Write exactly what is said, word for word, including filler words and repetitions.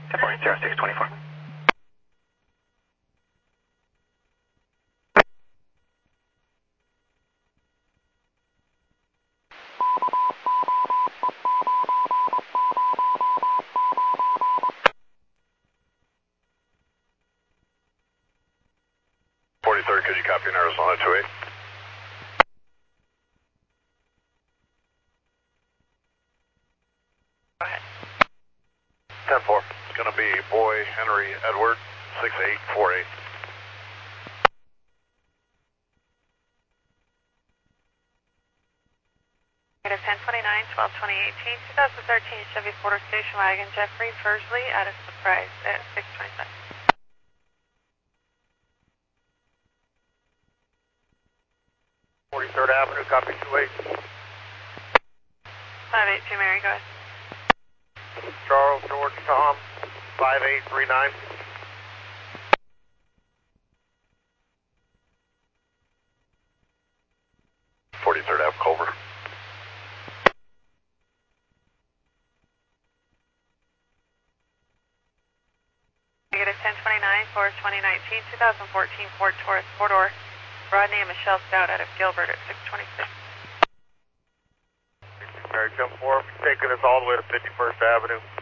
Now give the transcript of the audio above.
ten four, zero six two four. forty-third, could you copy in Arizona two eight? Go ahead. ten four. It's going to be Boy Henry Edward, six eight four eight. At ten twenty-nine, twelve twenty eighteen, twenty thirteen Chevy Porter Station Wagon, Jeffrey Fursley at a surprise at six twenty-seven. forty-third Avenue, copy two eight. five eight two Mary, go ahead. Charles George Tom, five eight three nine. forty-third Ave Culver. You get a ten twenty-nine, four twenty nineteen, twenty fourteen Ford Taurus four-door, Rodney and Michelle Stout out of Gilbert at six twenty-six. Mary ten four, taking us all the way to fifty-first Avenue.